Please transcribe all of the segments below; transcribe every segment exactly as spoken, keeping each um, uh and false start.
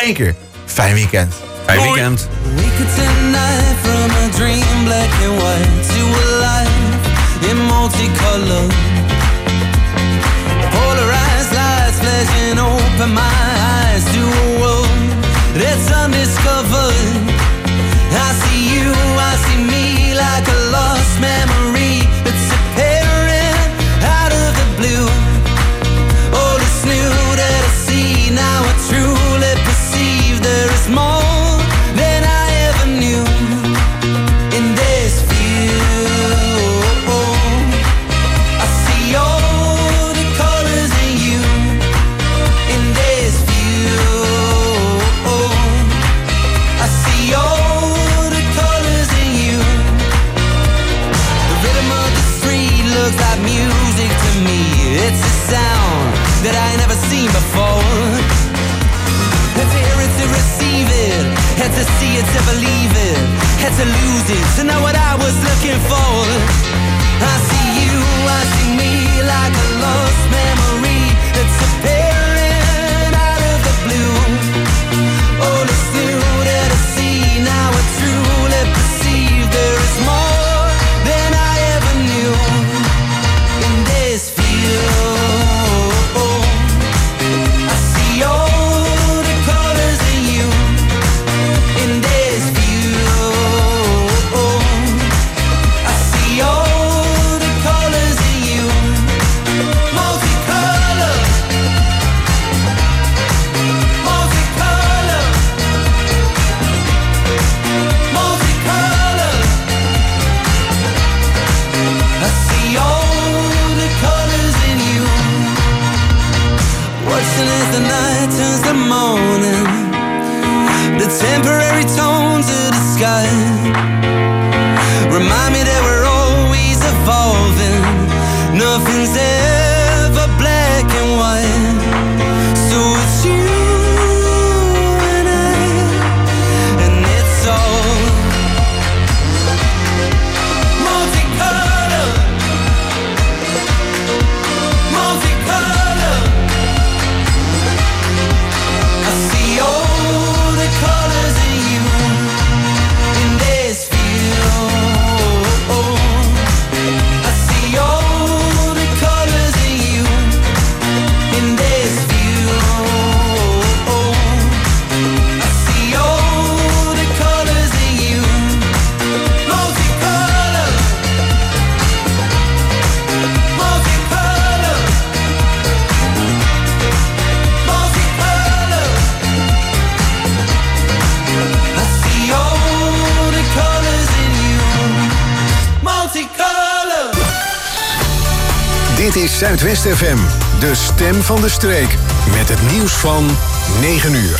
één keer. Fijn weekend. Fijn weekend. Polarized lights flashing open my eyes to a world that's undiscovered. I see you, I see me like a lost memory that's appearing out of the blue. All is new that I see, now I truly perceive there is more than I ever knew in this view. I see all the colors in you in this view. I see all the colors in you. The rhythm of the street looks like music to me. It's a sound that I ain't never seen before. Had to hear it to receive it, had to see it to believe it, had to lose it to know what I was looking for. I see you, I see me like a lost memory that's appearing out of the blue. All is new that I see, now I truly perceive there is more than I ever knew in this view. I see all the colors in you in this view. I see all the colors in you, multicolor, multicolor, multicolor. I see all the colors in you. Watching as the night turns to morning, the temporary tones of the sky remind me that we're always evolving. Nothing's ever black and white. So it's you and I, and it's all multicolor, multicolor. I see all the colors in you in this view. I see all the colors in you in this view. I see all the colors in you, multicolor, multicolor, multicolor. I see all the colors in you, multicolor. Dit is Zuidwest F M, de stem van de streek. Met het nieuws van negen uur.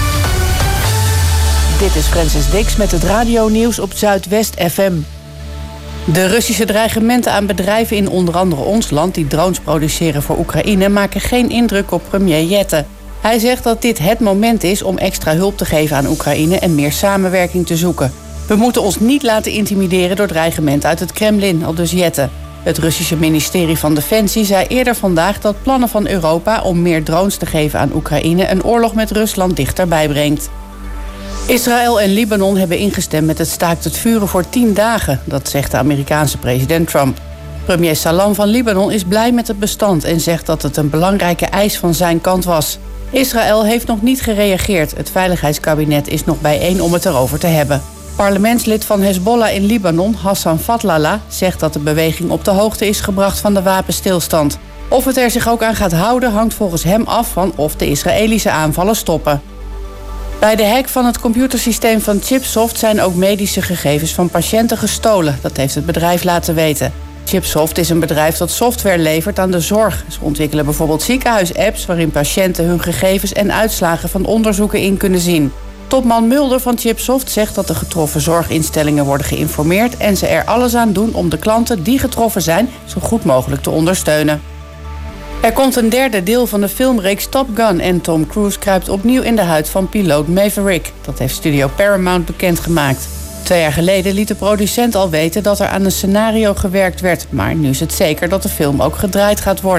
Dit is Francis Dix met het radionieuws op Zuidwest F M. De Russische dreigementen aan bedrijven in onder andere ons land die drones produceren voor Oekraïne maken geen indruk op premier Jette. Hij zegt dat dit het moment is om extra hulp te geven aan Oekraïne en meer samenwerking te zoeken. We moeten ons niet laten intimideren door dreigementen uit het Kremlin, aldus Jette. Het Russische ministerie van Defensie zei eerder vandaag dat plannen van Europa om meer drones te geven aan Oekraïne een oorlog met Rusland dichterbij brengt. Israël en Libanon hebben ingestemd met het staakt het vuren voor tien dagen, dat zegt de Amerikaanse president Trump. Premier Salam van Libanon is blij met het bestand en zegt dat het een belangrijke eis van zijn kant was. Israël heeft nog niet gereageerd. Het Veiligheidskabinet is nog bijeen om het erover te hebben. Parlementslid van Hezbollah in Libanon, Hassan Fatlallah, zegt dat de beweging op de hoogte is gebracht van de wapenstilstand. Of het er zich ook aan gaat houden hangt volgens hem af van of de Israëlische aanvallen stoppen. Bij de hack van het computersysteem van Chipsoft zijn ook medische gegevens van patiënten gestolen. Dat heeft het bedrijf laten weten. Chipsoft is een bedrijf dat software levert aan de zorg. Ze ontwikkelen bijvoorbeeld ziekenhuisapps waarin patiënten hun gegevens en uitslagen van onderzoeken in kunnen zien. Topman Mulder van Chipsoft zegt dat de getroffen zorginstellingen worden geïnformeerd en ze er alles aan doen om de klanten die getroffen zijn zo goed mogelijk te ondersteunen. Er komt een derde deel van de filmreeks Top Gun en Tom Cruise kruipt opnieuw in de huid van piloot Maverick. Dat heeft studio Paramount bekendgemaakt. Twee jaar geleden liet de producent al weten dat er aan een scenario gewerkt werd, maar nu is het zeker dat de film ook gedraaid gaat worden.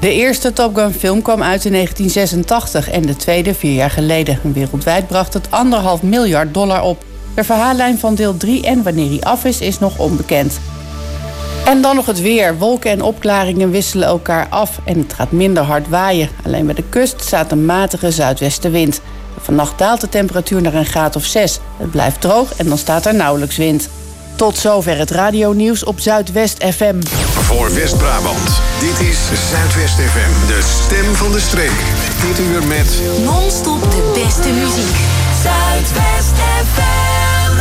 De eerste Top Gun film kwam uit in negentien zesentachtig en de tweede vier jaar geleden. Wereldwijd bracht het anderhalf miljard dollar op. De verhaallijn van deel drie en wanneer hij af is, is nog onbekend. En dan nog het weer. Wolken en opklaringen wisselen elkaar af en het gaat minder hard waaien. Alleen bij de kust staat een matige zuidwestenwind. Vannacht daalt de temperatuur naar een graad of zes. Het blijft droog en dan staat er nauwelijks wind. Tot zover het radionieuws op Zuidwest F M. Voor West-Brabant, dit is Zuidwest F M, de stem van de streek. Dit uur met non-stop de beste muziek. Zuidwest F M.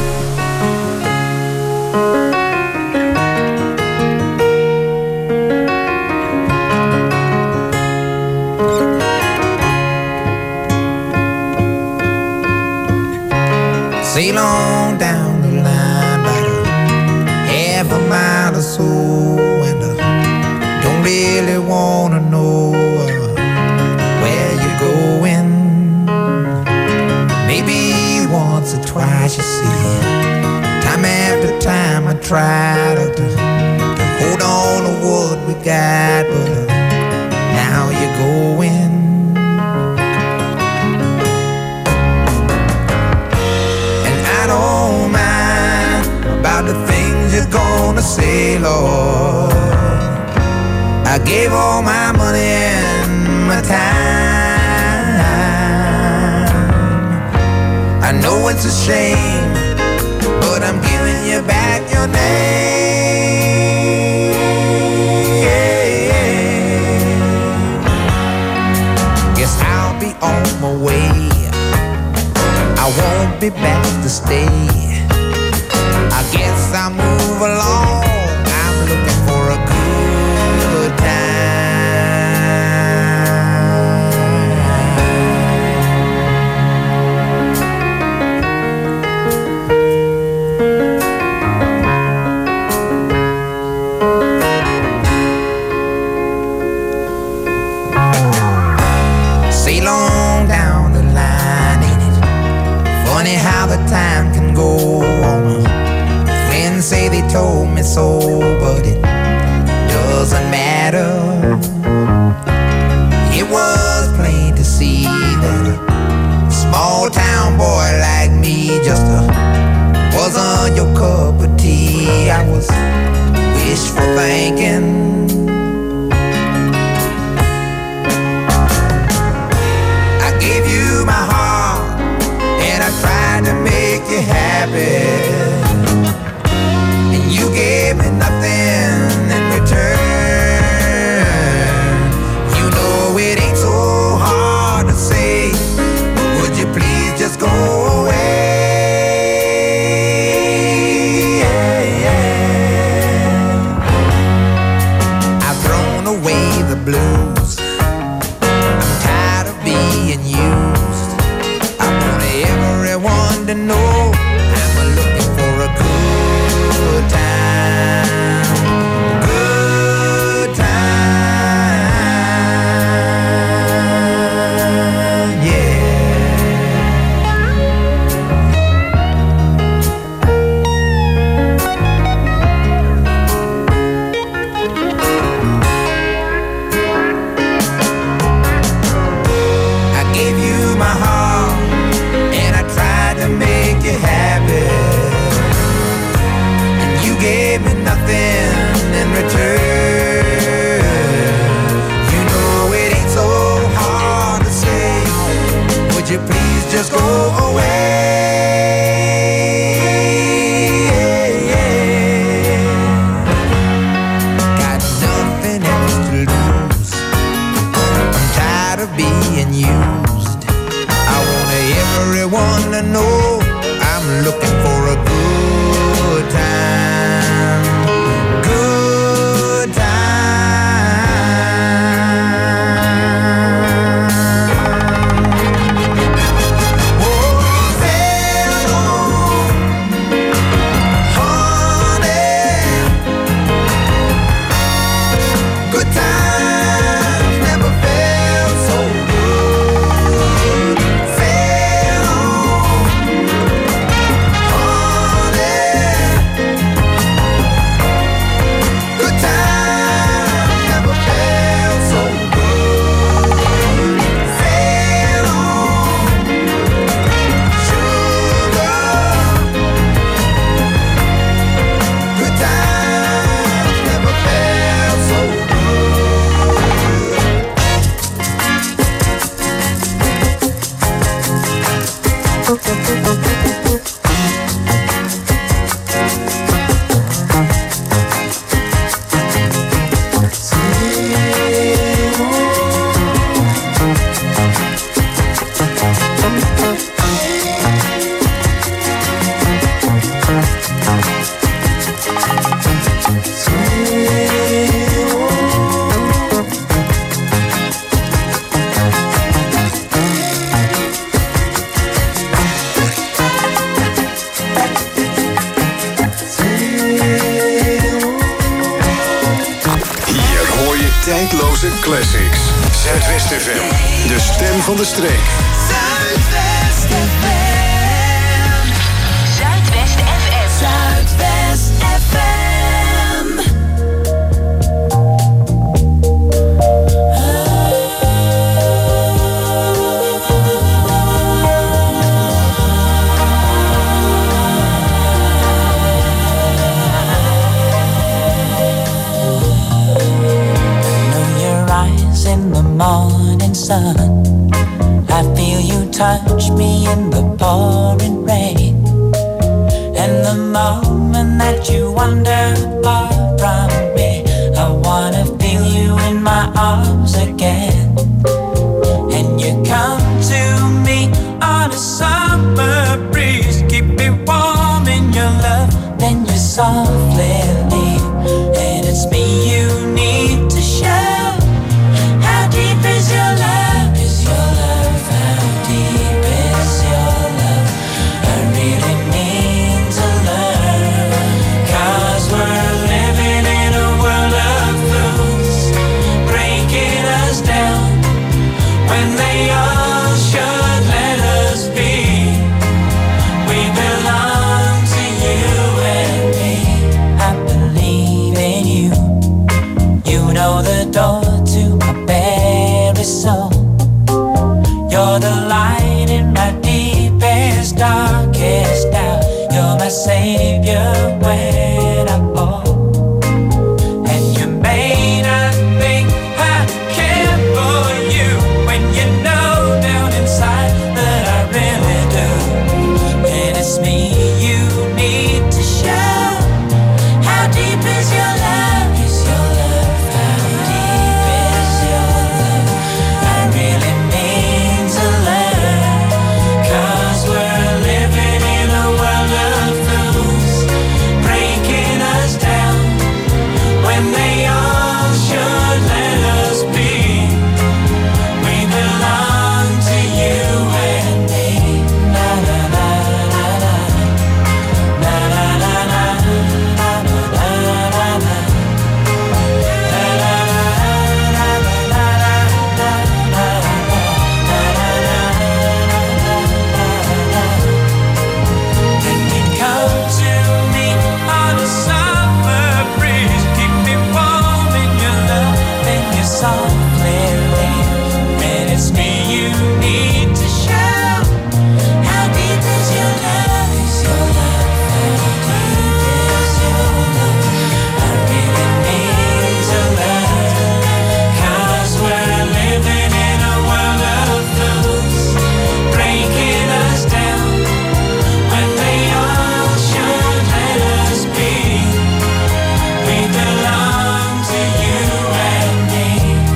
Sail on down the line about a half a mile or so, and I don't really wanna know uh, where you're going. Maybe once or twice, you see, time after time I try to, to, to hold on to what we got, but uh, now you're going. I don't mind about the things you're gonna say, Lord. I gave all my money and my time. I know it's a shame, but I'm giving you back your name. Guess I'll be on my way. I won't be back to stay. I guess I'll move along. I'm looking for a good time. Sail on down the line, ain't it funny how the time can go on? Friends say they told me so, but it doesn't matter. It was plain to see that a small town boy like me just uh, wasn't your cup of tea. I was wishful thinking. I gave you my heart and I tried to make you happy, and you gave me nothing in return. You know it ain't so hard to say, would you please just go away? I've thrown away the blues. I'm tired of being used. I want everyone to know I'm looking for a good time. Good time, yeah. I gave you my heart and I tried to make you happy, and you gave me nothing in return. You know it ain't so hard to say, would you please just go away? Got nothing else to lose. I'm tired of being used. I want everyone to know I'm looking for a good time. Good time. Oh, Classics. Zuidwest F M. De stem van de streek. Zuidwest F M. Zuidwest F M. Zuidwest F M. In the morning sun, I feel you touch me in the pouring rain. And the moment that you wander far from me, I wanna feel you in my arms again. And you come to me on a summer breeze, keep me warm in your love, then you softly leave. And it's me you need to show. Is your love, is your love, how deep is your love? I really need to learn, 'cause we're living in a world of fools, breaking us down when they all should let us be. We belong to you and me. I believe in you. You know the door to my very soul. You're the light in my deepest, darkest doubt. You're my savior when I fall. And you may not think I care for you when you know down inside that I really do. And it's me you need to show. How deep is your love? Is your love? How deep is your love? I really need to learn, 'cause we're living in a world of fools, breaking us down when they all should let us be. We belong to you and me. Na na na na na. Na na na na. Na na na na na. Na na na na na. Then you come to me on a summer breeze, keep me warm in your love, then you softly leave. And it's me you need to show. How deep is your love? Is your love? How deep is your love? I really need to learn, 'cause we're living in a world of fools, breaking us down when they all should let us be. We belong to you and me.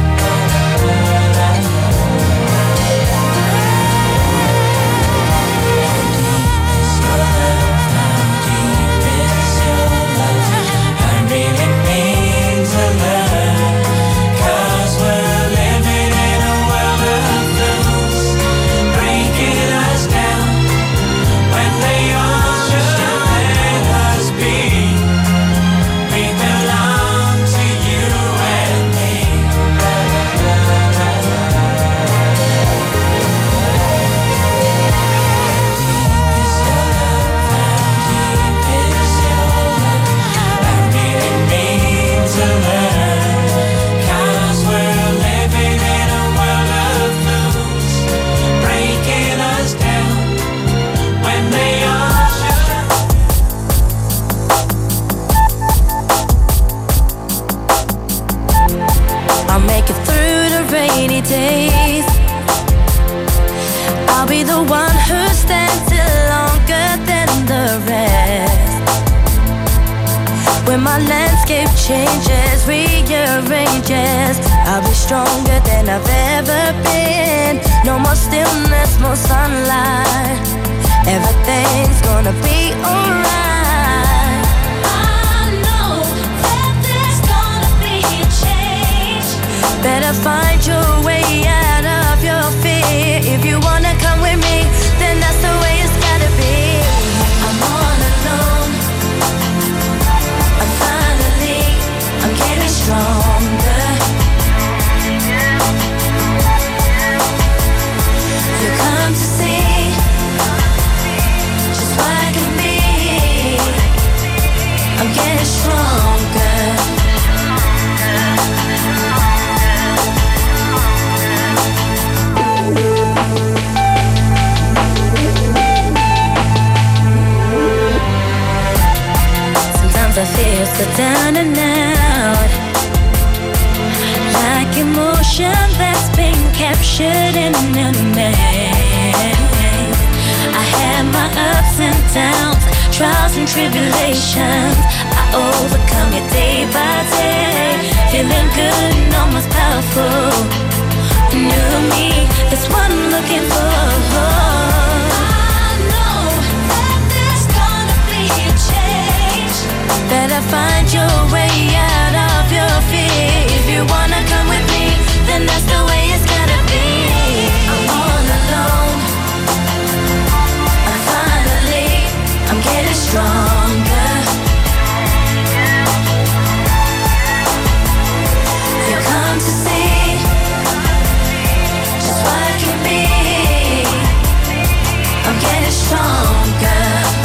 days. I'll be the one who stands still longer than the rest. When my landscape changes, rearranges, I'll be stronger than I've ever been. No more stillness, more sunlight. Everything's gonna be alright. I know that there's gonna be a change. Better find your way out of your fear. If you wanna come with me, then that's the way it's gotta be. I'm all alone. I'm finally, I'm getting stronger. go down and out, like emotion that's been captured in a maze. I had my ups and downs, trials and tribulations. I overcome it day by day, feeling good and almost powerful. New me, that's what I'm looking for. I know that there's gonna be a change. Better find your way out of your fear. If you wanna come with me, then that's the way it's gotta be. I'm all alone, and finally I'm getting stronger. You come to see just what I can be. I'm getting stronger.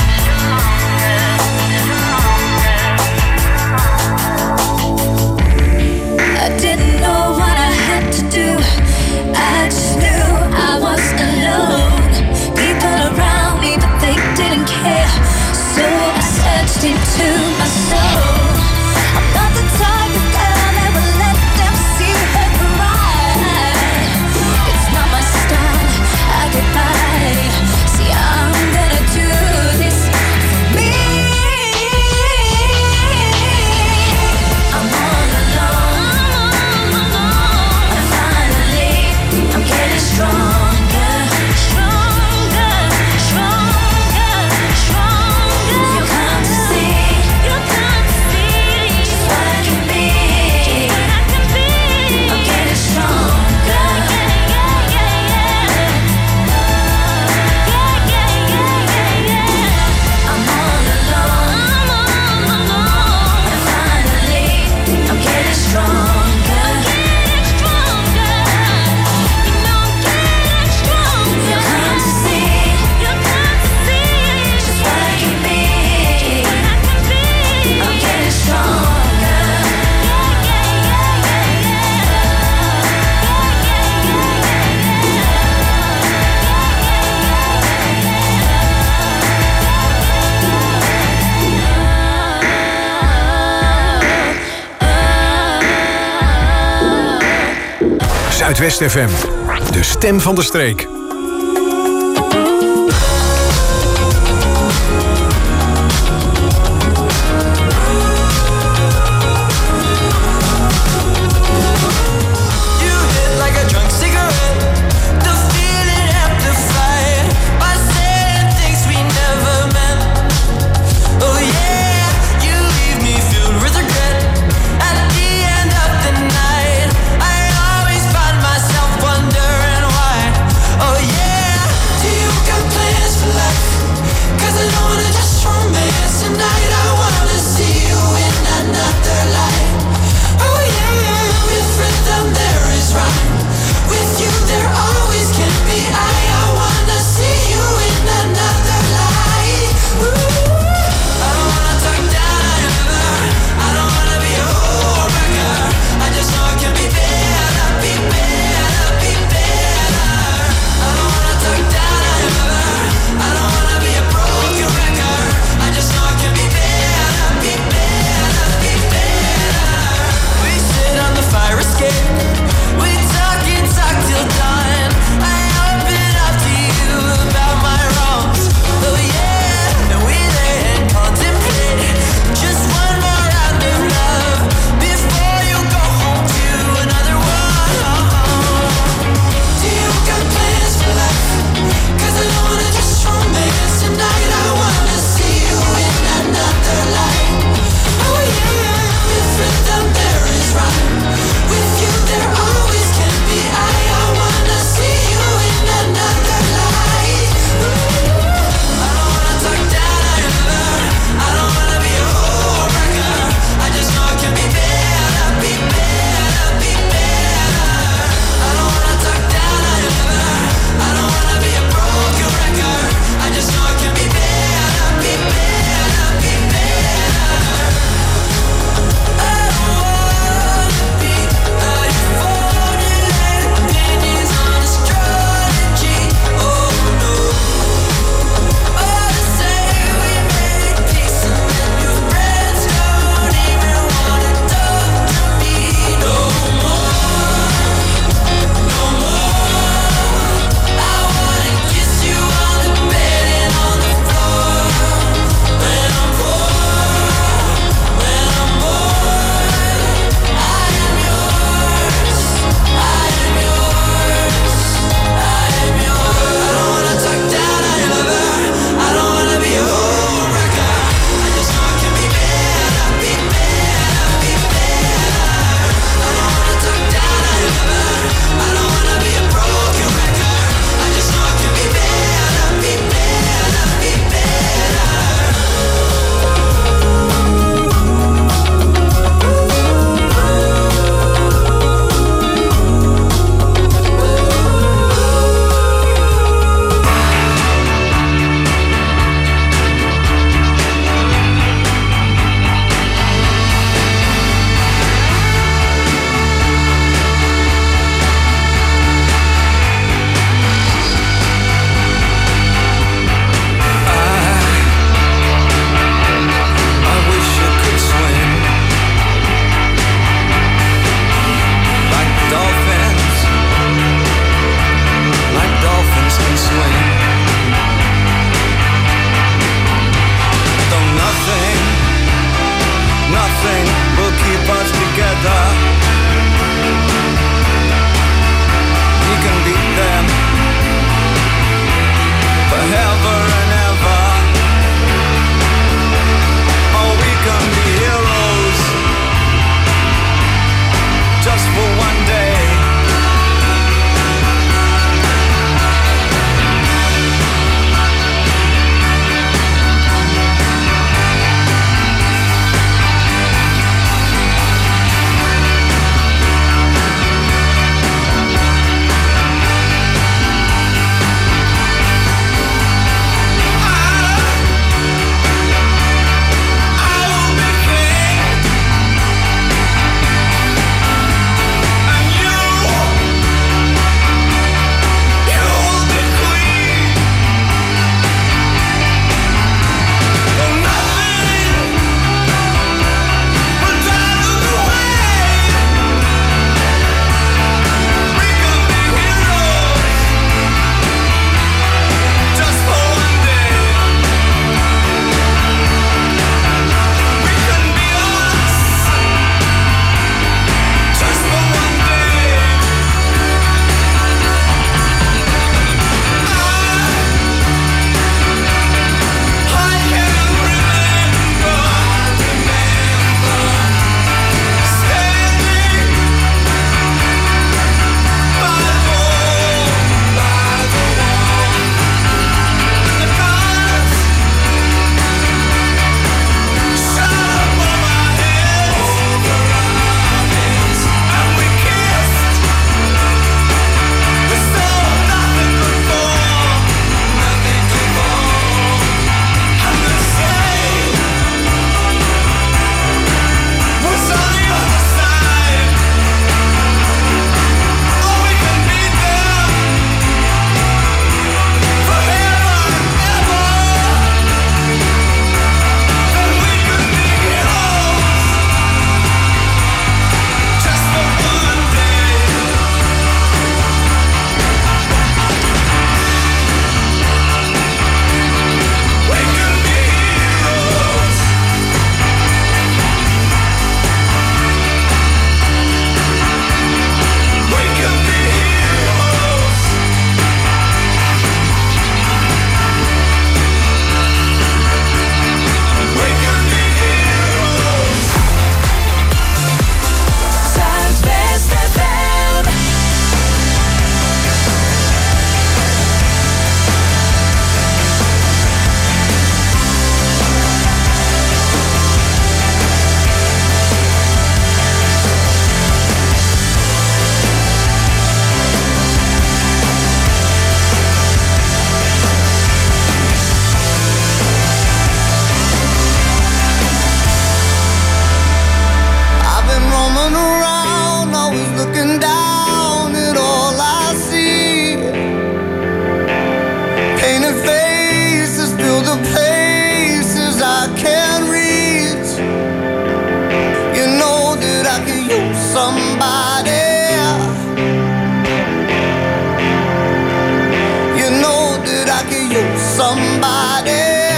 I didn't know what I had to do. I just knew I was alone. People around me, but they didn't care. So I searched into my soul. I'm not the type of girl that will let them see her cry. It's not my style, I get by. See, I'm gonna do this for me. I'm all alone, and finally I'm getting stronger, stronger, stronger, stronger. You come to see, you come to see just what I can be, just what I can be. I'm getting stronger, yeah, yeah, yeah, yeah, yeah, yeah, yeah. I'm all alone, I'm all alone, and finally I'm getting stronger, getting stronger. You know I'm getting stronger. You come to see, you come to see just what I can be, just what I can be. I'm getting stronger. Yeah, yeah, yeah, Zuidwest F M, de stem van de streek. You hit like a drunk cigarette. The feeling amplified by saying things we never meant. Oh yeah, you leave me filled with regret. At the end of the night, I always find myself wondering why. Oh places I can't reach. You know that I could use somebody. You know that I could use somebody.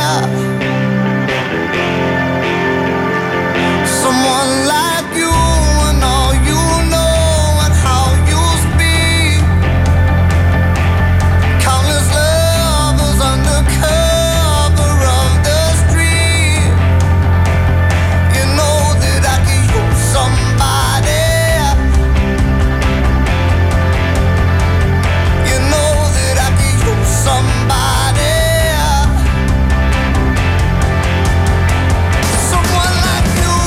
Someone like you and all you know and how you speak. Countless lovers under cover of the street. You know that I could use somebody. You know that I could use somebody. Someone like you.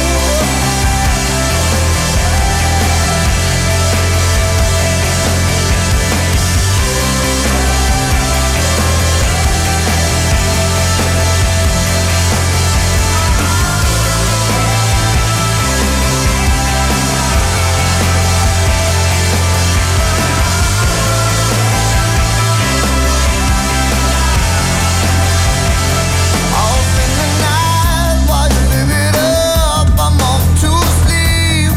I'll spend the night while you live it up. I'm off to sleep,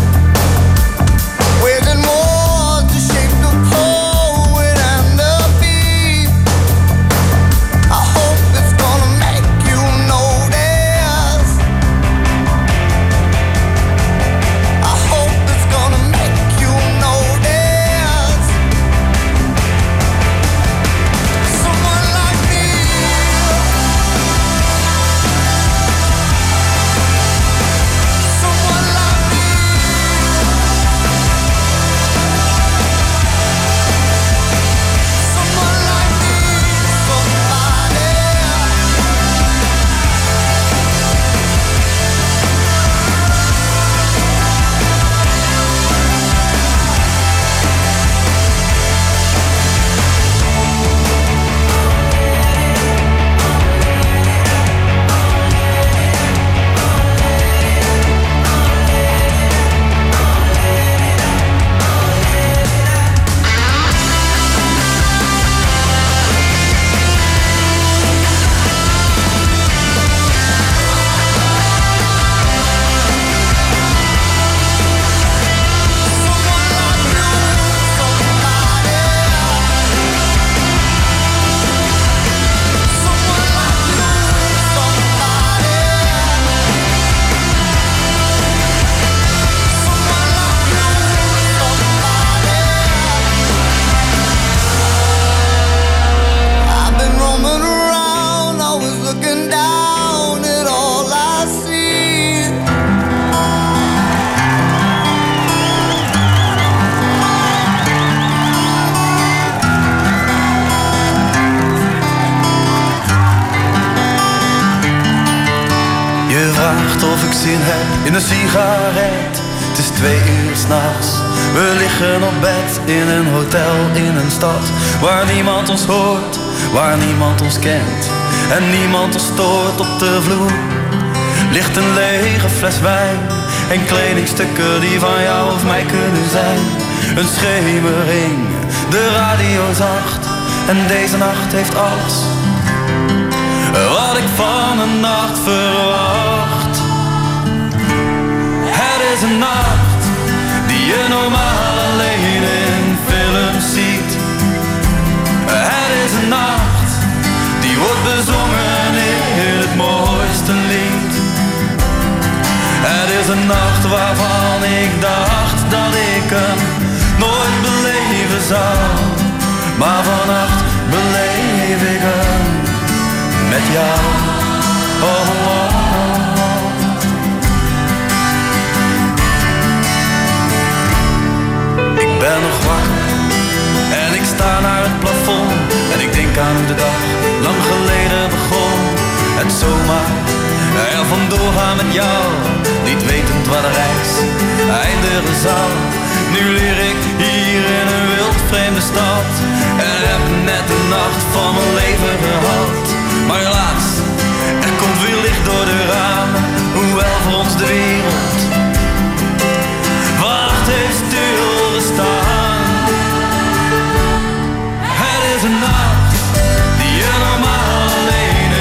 waging war to shape the poet and the beat. I hope it's gonna make you notice. I hope it's gonna make you notice. Someone like me. Someone like me. Someone like me. Somebody. I've been roaming around, always looking down at all I see. Je vraagt of ik zin heb in een sigaret. Het is twee uur s'nachts. We liggen op bed in een hotel in een stad waar niemand ons hoort, waar niemand ons kent en niemand ons stoort. Op de vloer ligt een lege fles wijn en kledingstukken die van jou of mij kunnen zijn. Een schemering, de radio zacht en deze nacht heeft alles wat ik van een nacht verwacht. Het is een nacht die je normaal alleen in films ziet. Het is een nacht die wordt bezongen in het mooiste lied. Het is een nacht waarvan ik dacht dat ik hem nooit beleven zou. Maar vannacht beleef ik hem met jou. Oh, oh, oh. Ik ben nog wakker en ik sta naar het plafond en ik denk aan hoe de dag lang geleden begon. Het zomaar er vandoor gaan met jou, niet wetend waar de reis eindigen zal. Nu leer ik hier in een wild vreemde stad en heb net de nacht van mijn leven gehad. Maar helaas, er komt weer licht door de ramen, hoewel voor ons de wereld wacht heeft stilgestaan. Het is een nacht die je normaal alleen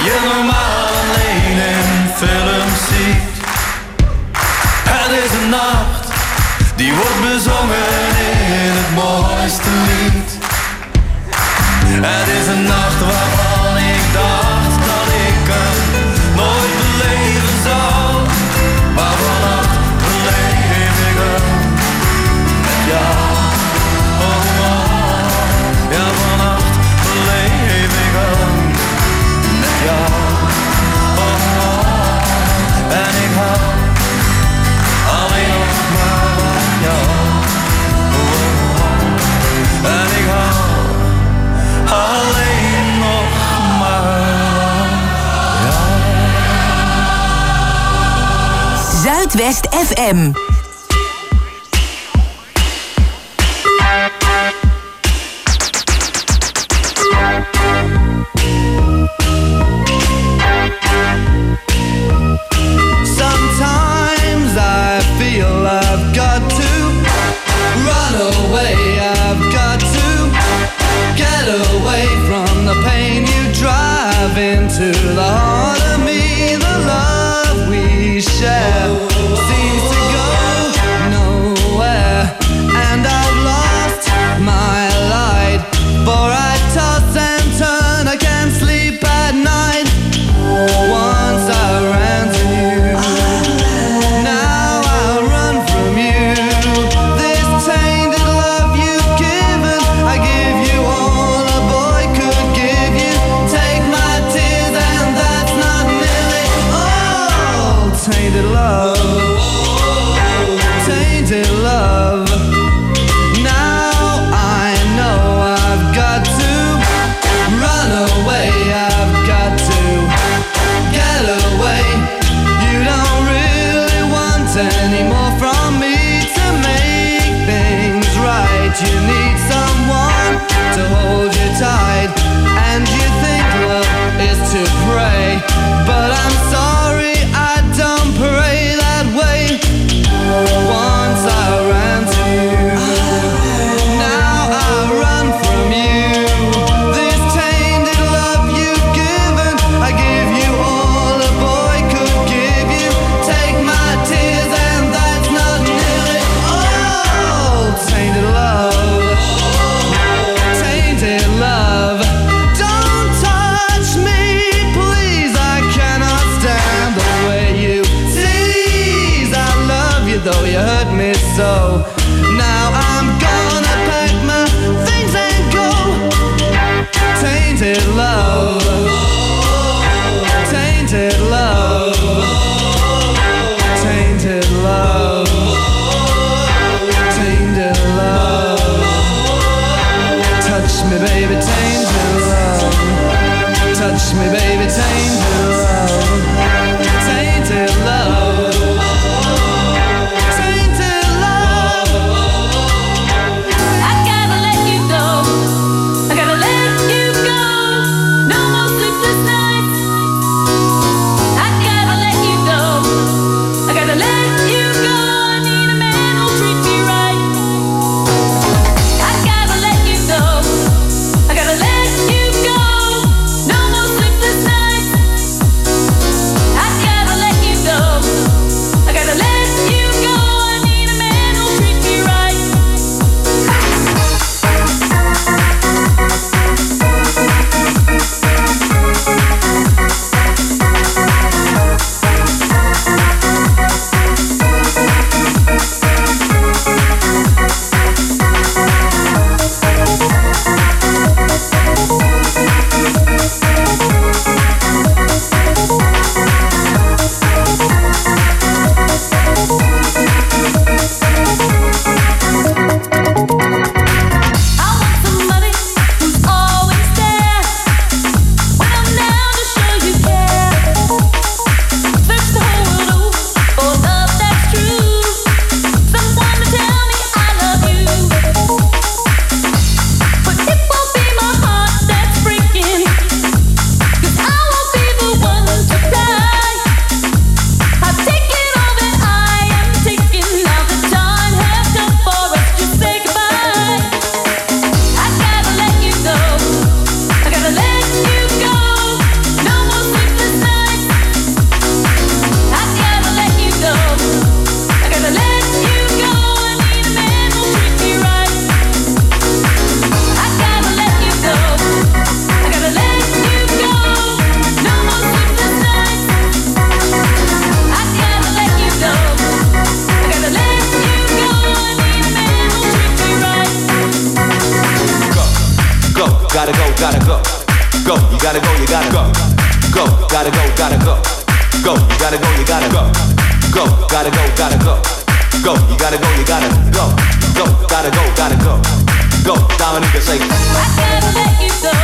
je normaal alleen in films ziet. Het is een nacht die wordt bezongen in het mooiste lied. Het is een nacht waarvan ik dacht dat ik hem nooit beleven zou. Maar vannacht beleef ik hem met jou. Oh, oh, ja, vannacht beleef ik hem met jou. Oh, oh, en ik hou alleen nog maar van jou. Oh, oh, en ik hou alleen nog maar van jou. Zuidwest F M. Sometimes I feel I've got to run away, I've got to get away from the pain you drive into the heart of me. The love we share seems to go nowhere, and I've lost my light, for I toss and turn, I can't sleep at night. Once I ran to you, now I run from you. This tainted love you've given, I give you all a boy could give you. Take my tears and that's not nearly all. Tainted love, tainted love. Now I know I've got to run away, I've got to get away. You don't really want any more from me to make things right. You need someone to hold you tight, and you think love is to pray, but I'm sorry, I don't pray that way. Once I ran to you, now I run from you. This tainted love you've given, I give you all a boy could give you. Take my tears and that's not nearly all. Tainted love, tainted love. Don't touch me, please, I cannot stand the way you tease. I love you though you hurt me so. Now I'm gonna pack my things and go. Tainted love, tainted love, tainted love, tainted love. Touch me, baby, tainted love. Touch me, baby, tainted love. Tainted love, tainted love. I gotta let you go. I gotta let you go. No more sleepless nights. I gotta let you go. I gotta let you go. I need a man who'll treat me right. I gotta let you go. I gotta let gotta go, gotta go. Go, you gotta go, you gotta go. Go, gotta go, gotta go. Go, you gotta go, you gotta go. Go, gotta go, gotta go. Go, you gotta go, you gotta go. Go, gotta go, gotta go. Go, Dominica, say. I gotta let you go.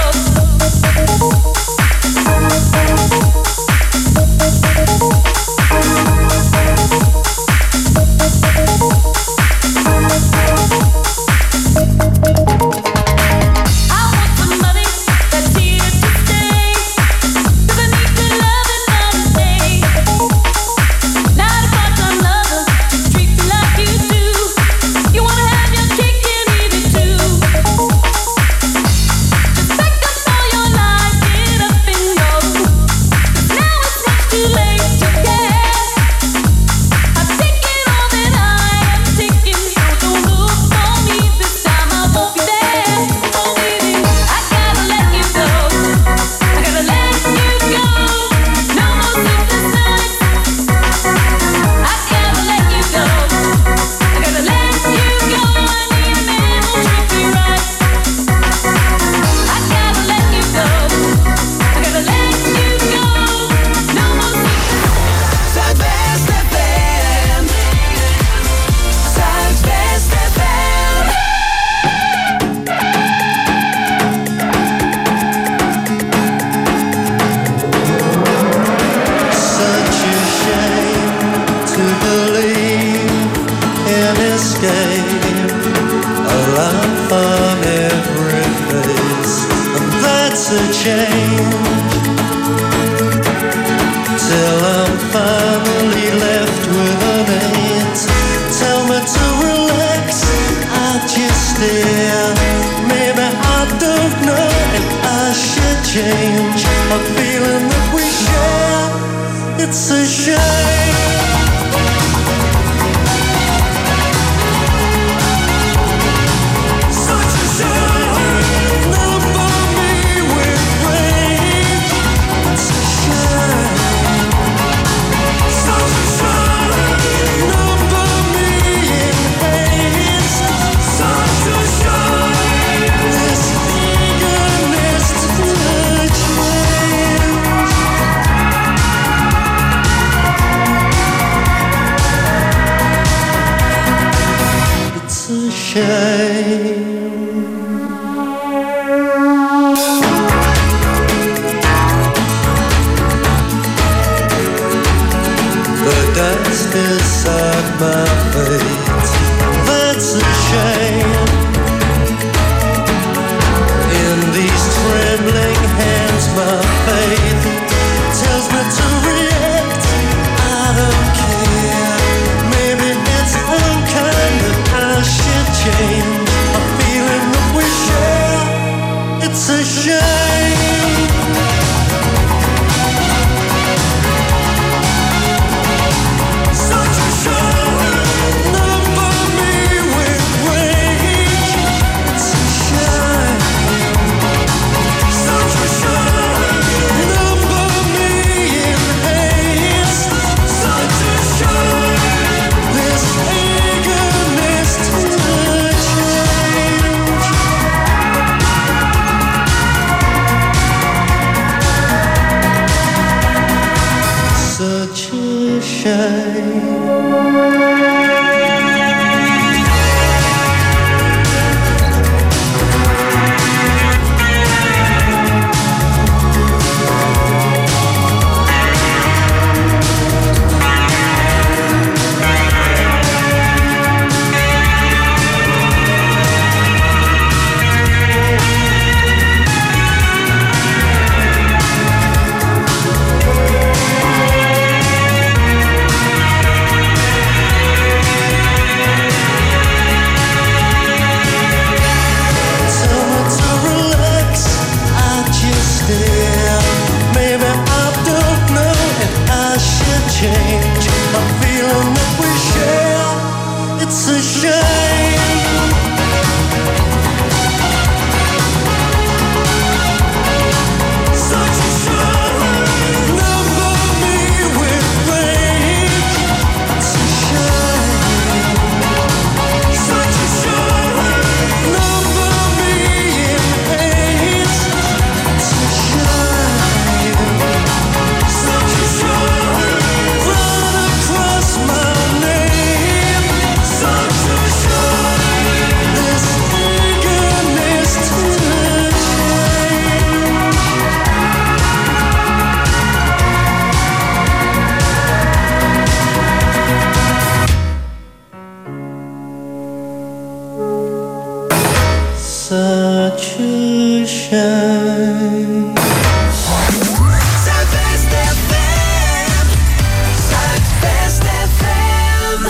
to shine. Zuidwest F M, Zuidwest F M.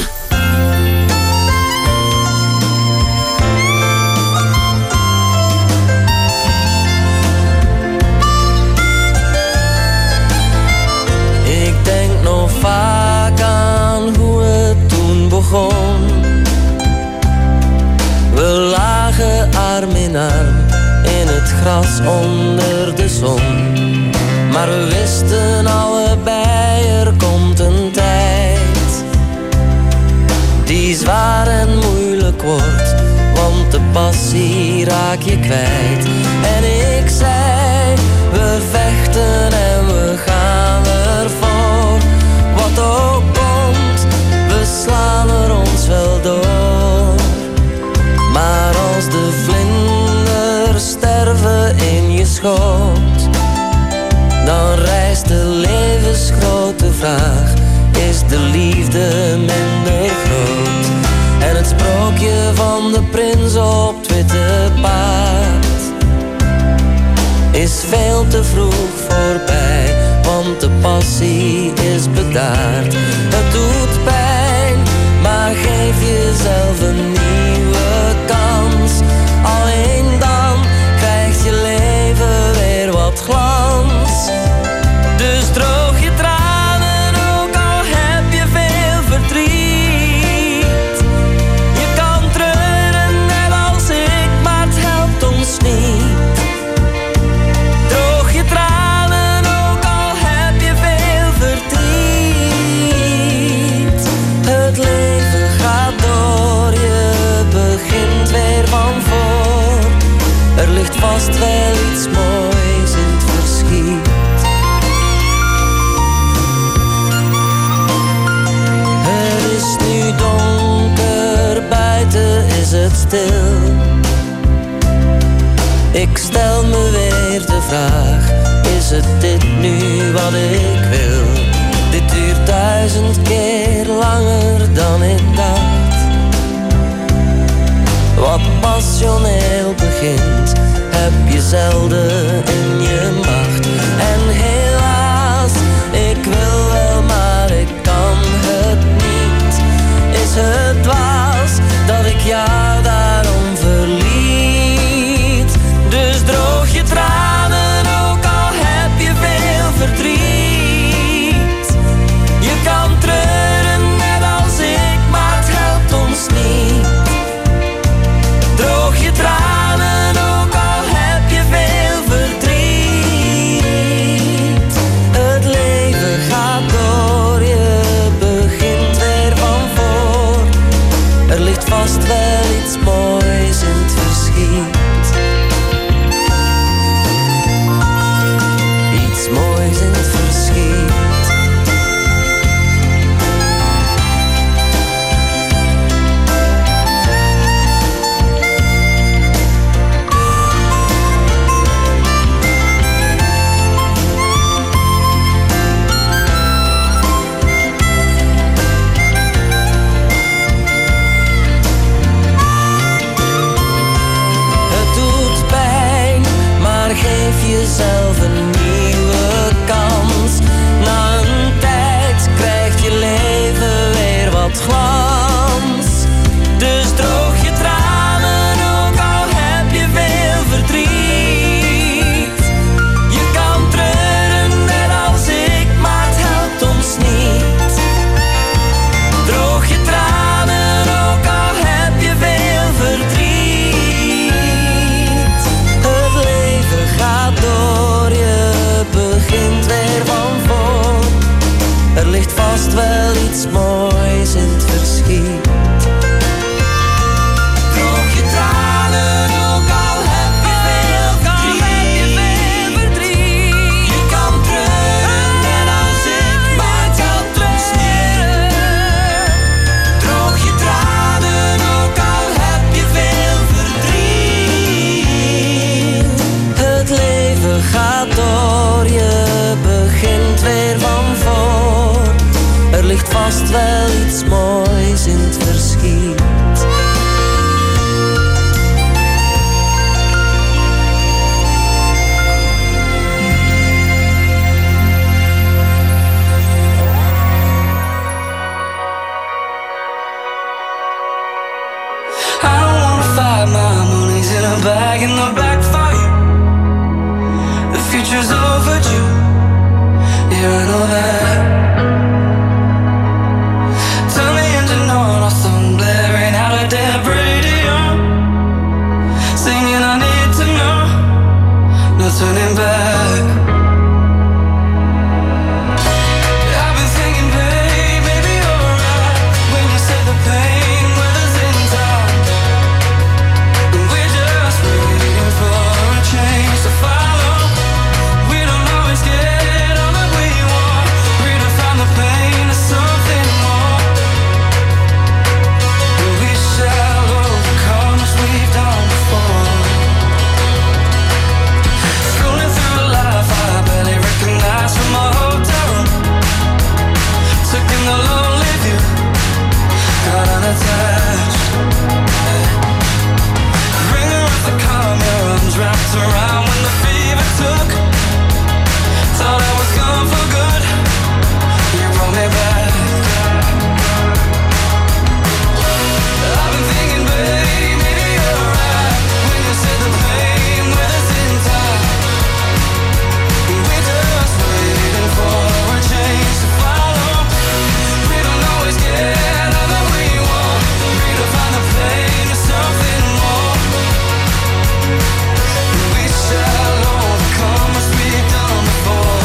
Ik denk nog vaak aan hoe het toen begon. We lagen arm in arm in het gras onder de zon. Maar we wisten allebei, er komt een tijd die zwaar en moeilijk wordt, want de passie raak je kwijt. En ik zei, we vechten en we gaan ervoor. Wat ook komt, we slaan er ons wel door. Maar als de vlinders sterven in je schoot, dan rijst de levensgrote vraag: is de liefde minder groot? En het sprookje van de prins op het witte paard is veel te vroeg voorbij, want de passie is bedaard. Het doet pijn, maar geef jezelf een nieuwe kans. Alleen dan krijgt je leven weer wat glans. Dus droog je tranen, ook al heb je veel verdriet. Je kan treuren net als ik, maar het helpt ons niet. Droog je tranen, ook al heb je veel verdriet. Het leven gaat door, je begint weer van voor. Er ligt vast wel iets moois in het verschiet. Het is nu donker, buiten is het stil. Ik stel me weer de vraag, is het dit nu wat ik wil? Dit duurt duizend keer langer dan ik dacht. Wat passioneel begint, heb je zelden in je macht. En helaas, ik wil wel, maar ik kan het niet. Is het dwaas dat ik jou daarom verliet? Dus droog je tranen, ook al heb je veel verdriet. Je kan treuren net als ik, maar het helpt ons niet. Droog je tranen, ook al heb je veel verdriet. Het leven gaat door, je begint weer van voor. Er ligt vast wel iets bag in the back for you. The future's overdue. Yeah, I know that. Turn the engine on, or some blaring out a dead radio. Singing I need to know, no turning back. I've been thinking, babe, maybe you're right when you said the pain weathers in time. And we're just waiting for a change to follow. We don't always get all that we want. Redefine the pain to something more. And we shall overcome as we've done before. Scrolling through life I barely recognize from my hotel room. Took in the lonely view, got unattached. Ringer of the calm, your arms wrapped around when the fever took. Thought I was gone for good, you brought me back. I've been thinking, babe, maybe you're right when you said the pain weathers in time. We're just waiting for a change to follow. We don't always get all that we want. Redefine the pain to something more. We shall overcome as we've done before.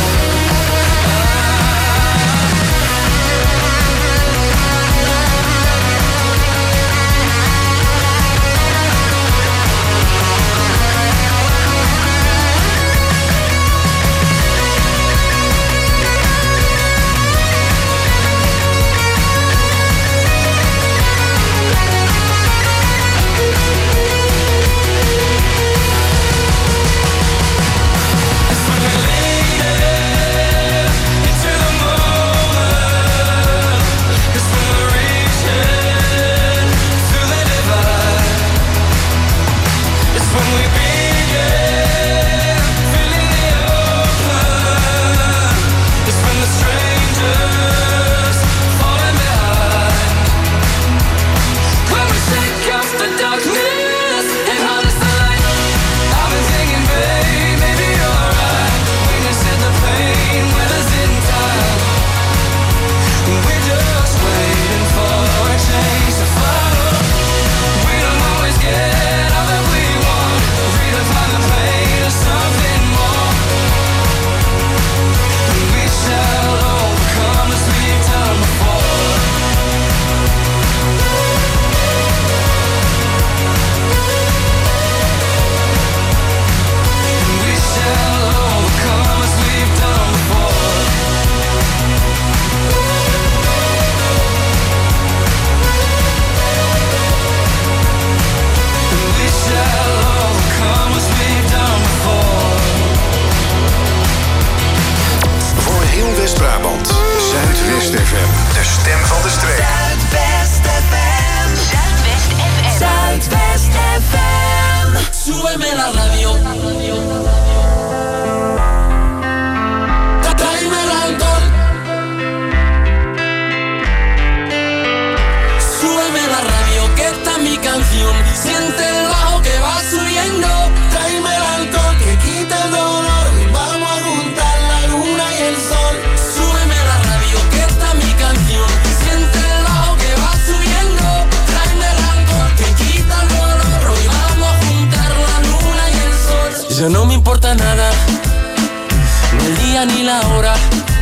Ya no me importa nada, ni el día ni la hora.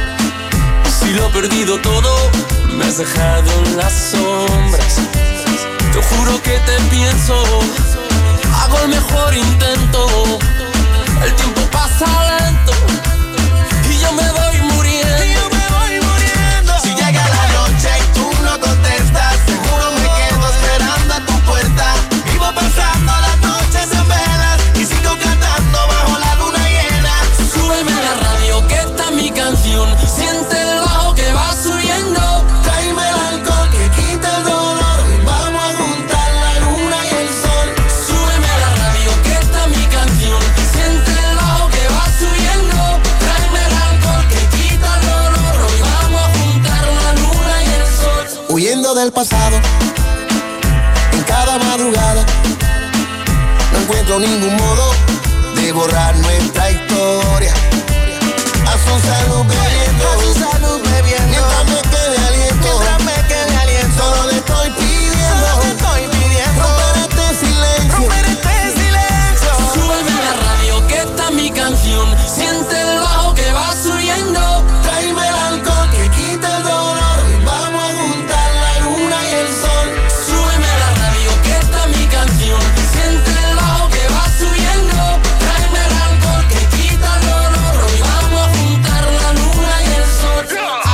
Si lo he perdido todo, me has dejado en las sombras. Te juro que te pienso, hago el mejor intento. El tiempo pasa lento y yo me voy muriendo. Y yo me voy muriendo. Si llega la noche y tú no contestas, seguro me quedo esperando a tu puerta. Vivo pasando las noches en velas y sigo cantando bajo la luna llena. Súbeme la radio que está mi canción. Siente el bajo que va subiendo. Tráeme el alcohol que quita el dolor y vamos a juntar la luna y el sol. Súbeme la radio que está mi canción. Siente el bajo que va subiendo. Tráeme el alcohol que quita el dolor. Hoy vamos a juntar la luna y el sol. Huyendo del pasado, en cada madrugada no encuentro encuentro ningún modo de borrar nuestra historia. A su salud bebiendo, a su salud bebiendo, mientras me quede aliento, mientras me quede aliento, solo le estoy pidiendo, solo le estoy pidiendo, romper este silencio, romper este silencio. Súbeme la radio que está mi canción, siente el bajo que va subiendo, tráeme el alcohol que quita el dolor, y vamos a juntar la luna y el sol. Súbeme la radio que está mi canción, siente el bajo que va subiendo, tráeme el alcohol que quita el dolor, y vamos a juntar la luna y el sol.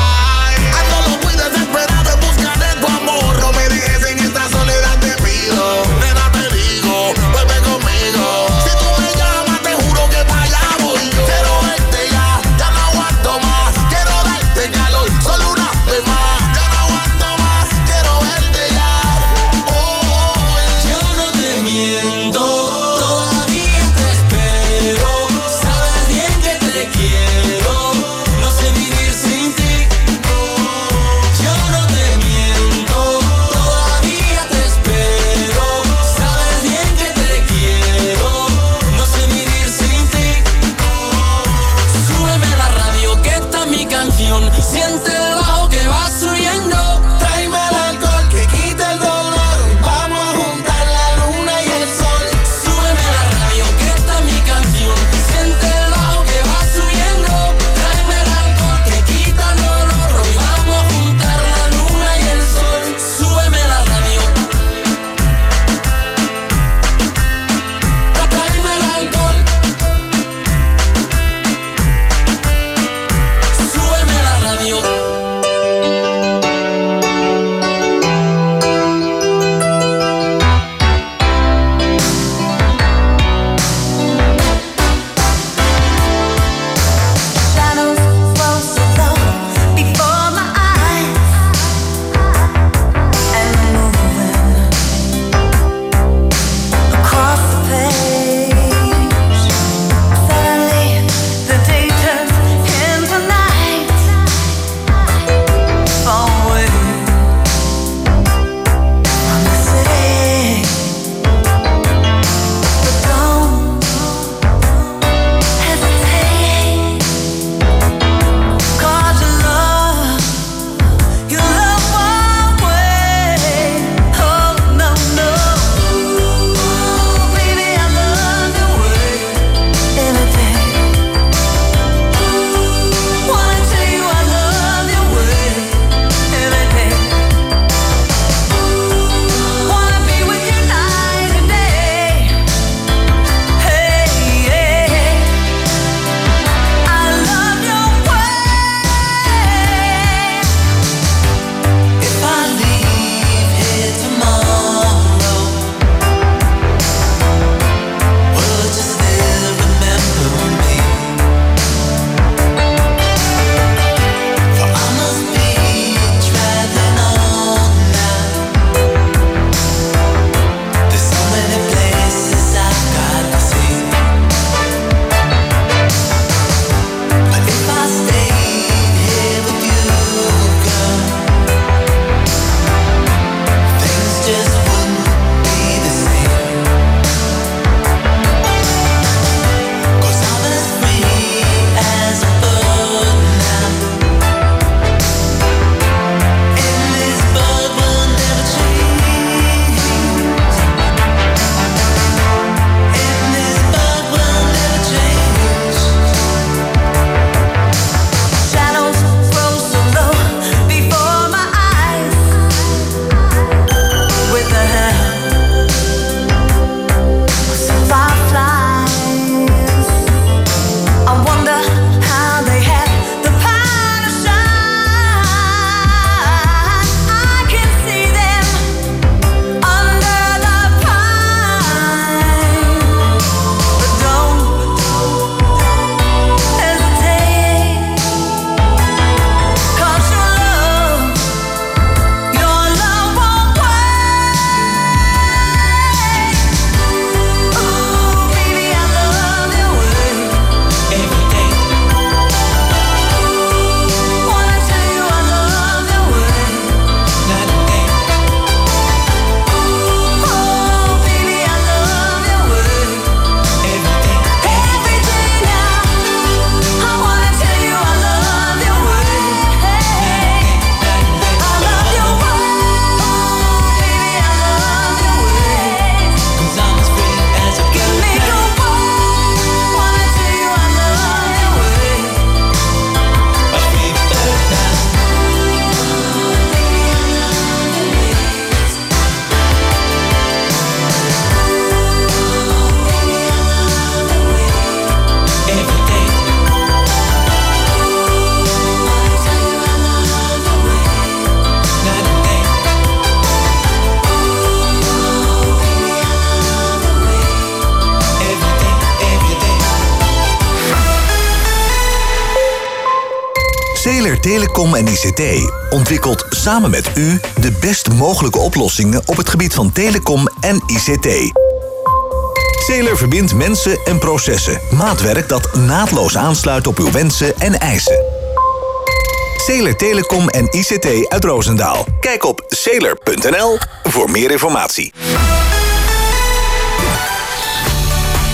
Celer Telecom en I C T ontwikkelt samen met u de best mogelijke oplossingen op het gebied van telecom en I C T. Celer verbindt mensen en processen. Maatwerk dat naadloos aansluit op uw wensen en eisen. Celer Telecom en I C T uit Roosendaal. Kijk op celer punt n l voor meer informatie.